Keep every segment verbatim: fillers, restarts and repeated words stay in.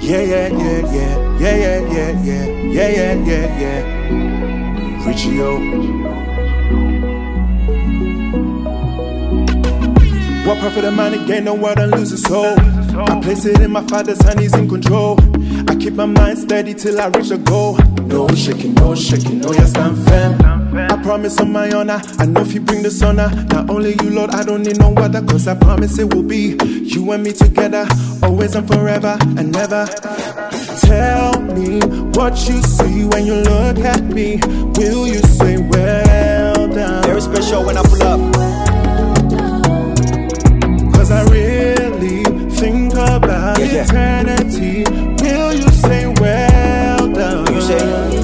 Yeah, yeah, yeah, yeah, yeah, yeah, yeah, yeah, yeah, yeah, yeah, yeah. Richie O. What profit of money gain the world and lose his soul? I place it in my father's hand, he's in control. I keep my mind steady till I reach a goal. No shaking, no shaking, no yes I'm firm. I promise on my honor, I know if you bring the honor. Not only you Lord, I don't need no other. Cause I promise it will be you and me together, always and forever and never. Tell me what you see when you look at me. Will you say well done? Very special when I pull up. Cause I really think about yeah, yeah. eternity. Will you say well done? Will you say,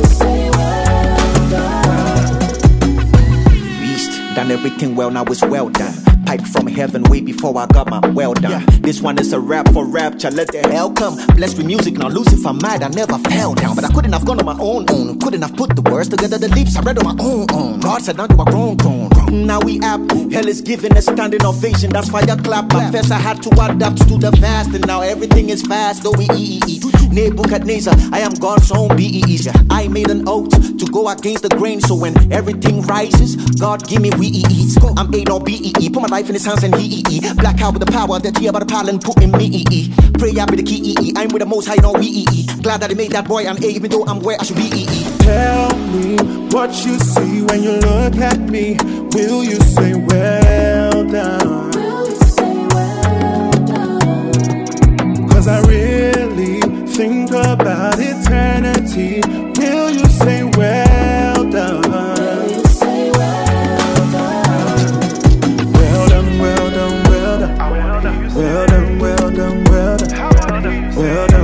Beast, done everything well, now it's well done. Pipe from heaven way before I got my well done. Yeah. This one is a rap for rapture, let the hell come. Blessed with music, now Lucifer mad, I never fell down. But I couldn't have gone on my own own. Couldn't have put the words together, the leaps I read on my own own. God said now you are grown grown. Now we up, hell is giving a standing ovation. That's why I clap. I first I had to adapt to the vast. And now everything is fast, though we E E E. Nebuchadnezzar, I am God's own B E E. I made an oath to go against the grain. So when everything rises, God give me we E E. I'm A or B E E. Put my life in his hands and he E E. Black out with the power that he about the pile and put in me E E. Pray I be the key E E. I'm with the most high, no we E E. Glad that he made that boy an A, even though I'm where I should be E E. Tell me what you see when you look at me. Will you say well done? Will you say well done? Cause I really think about eternity. Will you say well done? Will you say well done? Well done, well done, well done. Well done, well done, well done. Well done.